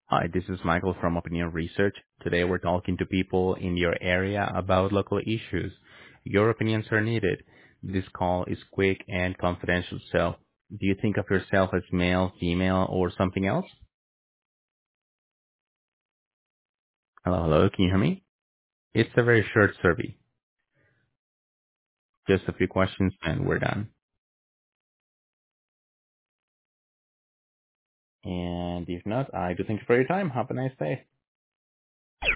Hi, this is Michael from Opinion Research. Today we're talking to people in your area about local issues. Your opinions are needed. This call is quick and confidential, so do you think of yourself as male, female, or something else? Hello, hello, can you hear me? It's a very short survey. Just a few questions and we're done. And if not, I do thank you for your time. Have a nice day.